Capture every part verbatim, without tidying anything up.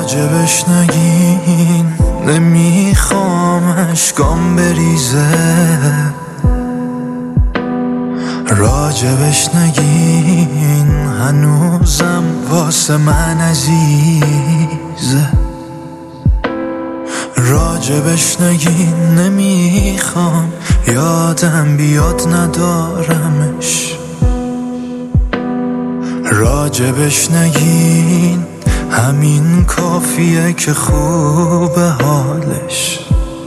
راجبش نگین، نمیخوام اشکام بریزه. راجبش نگین، هنوزم واسه من عزیزه. راجبش نگین، نمیخوام یادم بیاد ندارمش. راجبش نگین، همین کافیه که خوبه حالش.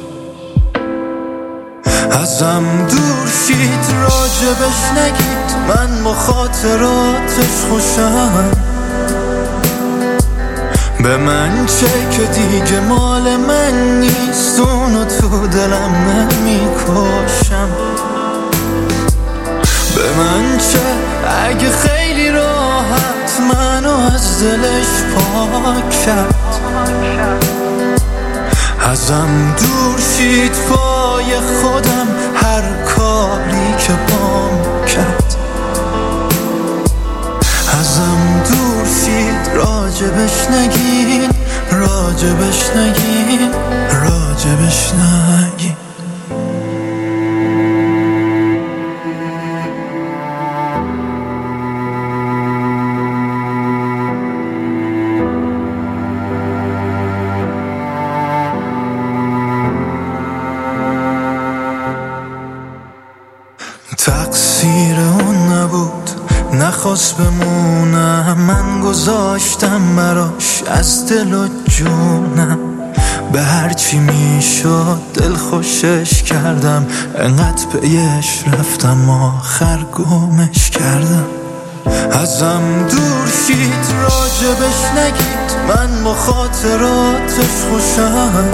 ازم دور شید، راجبش نگید، من با خاطراتش خوشم. به من چه که دیگه مال من نیست، اونو تو دلم نمیکشم. به من چه اگه خیلی راحت منو از دلش پاک کرد. ازم دور شید پای خودم، هر کاری که بام کرد. ازم دور شید، راجبش نگین، راجبش نگین، راجبش نگین. تقصیر اون نبود، نخواست بمونم، من گذاشتم براش از دل و جونم. به هرچی میشد دل خوشش کردم، انقدر پیش رفتم آخر گمش کردم. ازم دور شید، راجبش نگید، من با خاطراتش خوشم.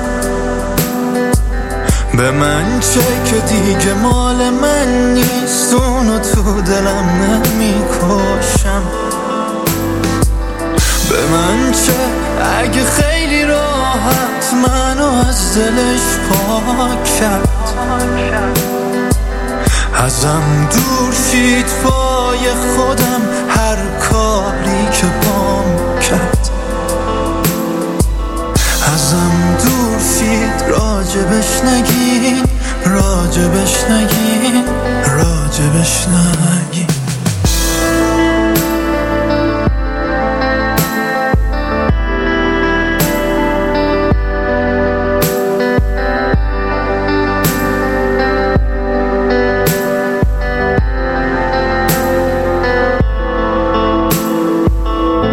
به من چه که دیگه مال من نیست، اونو تو دلم نمیکشم. به من چه اگه خیلی راحت منو از دلش پاک کرد. ازم دور شید پای خودم، هر کاری که بام کرد. ازم دور شید، راجبش نگین، راجبش نگین، راجبش نگین.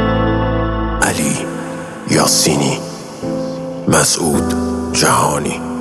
علی یاسینی، مسعود جهانی.